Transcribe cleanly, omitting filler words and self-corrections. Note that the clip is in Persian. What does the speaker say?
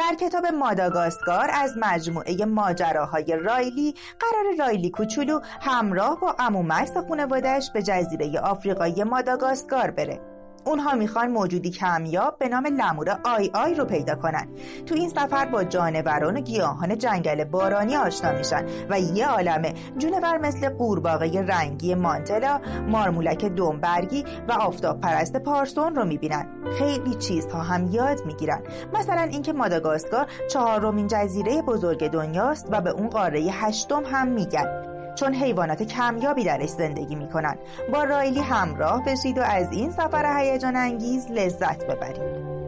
در کتاب ماداگاسکار از مجموعه ماجراهای رایلی قرار رایلی کوچولو همراه با عمومش و خانواده‌اش به جزیره آفریقایی ماداگاسکار بره. اونها میخوان موجودی کمیاب به نام لمور آی آی رو پیدا کنن. تو این سفر با جانوران و گیاهان جنگل بارانی آشنا میشن و یه عالمه جونور مثل قورباغه رنگی مانتلا، مارمولک دنبرگی و آفتاب پرست پارسون رو میبینن. خیلی چیزها هم یاد میگیرن، مثلا اینکه ماداگاسکار 4مین جزیره بزرگ دنیاست و به اون قاره 8م هم میگن، چون حیوانات کمیابی درش زندگی میکنن. با رایلی همراه بشید و از این سفر هیجان انگیز لذت ببرید.